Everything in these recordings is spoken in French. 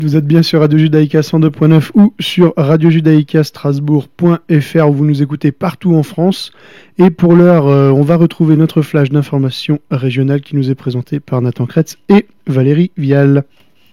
Vous êtes bien sur Radio Judaïka 102.9 ou sur radiojudaïka-strasbourg.fr où vous nous écoutez partout en France. Et pour l'heure, on va retrouver notre flash d'information régionale qui nous est présenté par Nathan Kretz et Valérie Vial.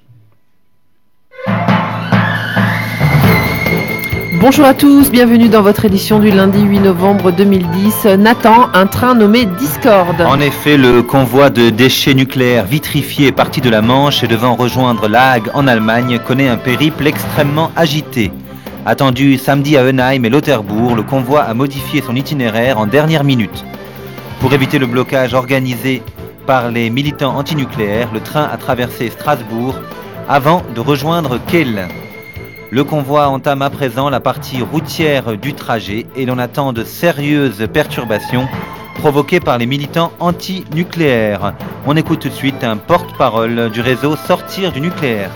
Bonjour à tous, bienvenue dans votre édition du lundi 8 novembre 2010. Nathan, un train nommé Discord. En effet, le convoi de déchets nucléaires vitrifiés parti de la Manche et devant rejoindre La Hague en Allemagne connaît un périple extrêmement agité. Attendu samedi à Eenheim et Lauterbourg, le convoi a modifié son itinéraire en dernière minute. Pour éviter le blocage organisé par les militants antinucléaires, le train a traversé Strasbourg avant de rejoindre Kehl. Le convoi entame à présent la partie routière du trajet et l'on attend de sérieuses perturbations provoquées par les militants anti-nucléaires. On écoute tout de suite un porte-parole du réseau Sortir du nucléaire.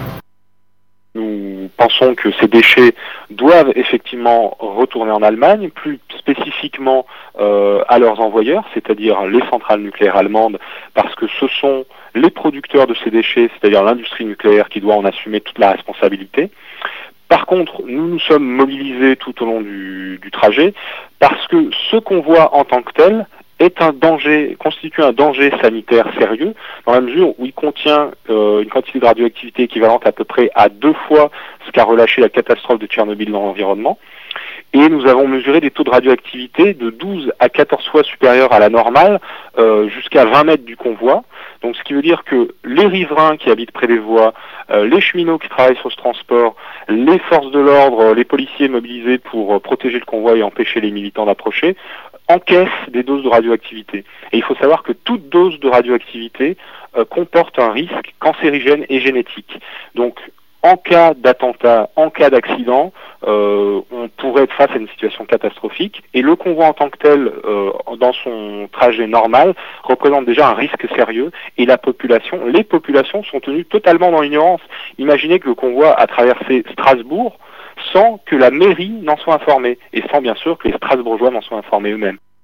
Nous pensons que ces déchets doivent effectivement retourner en Allemagne, plus spécifiquement à leurs envoyeurs, c'est-à-dire les centrales nucléaires allemandes, parce que ce sont les producteurs de ces déchets, c'est-à-dire l'industrie nucléaire, qui doit en assumer toute la responsabilité. Par contre, nous nous sommes mobilisés tout au long du trajet parce que ce convoi en tant que tel est un danger, constitue un danger sanitaire sérieux dans la mesure où il contient une quantité de radioactivité équivalente à peu près à 2 fois ce qu'a relâché la catastrophe de Tchernobyl dans l'environnement. Et nous avons mesuré des taux de radioactivité de 12 à 14 fois supérieurs à la normale, jusqu'à 20 mètres du convoi. Donc ce qui veut dire que les riverains qui habitent près des voies, les cheminots qui travaillent sur ce transport, les forces de l'ordre, les policiers mobilisés pour protéger le convoi et empêcher les militants d'approcher, encaissent des doses de radioactivité. Et il faut savoir que toute dose de radioactivité comporte un risque cancérigène et génétique. Donc en cas d'attentat, en cas d'accident, on pourrait être face à une situation catastrophique. Et le convoi en tant que tel, dans son trajet normal, représente déjà un risque sérieux. Et les populations sont tenues totalement dans l'ignorance. Imaginez que le convoi a traversé Strasbourg sans que la mairie n'en soit informée. Et sans bien sûr que les Strasbourgeois n'en soient informés eux-mêmes.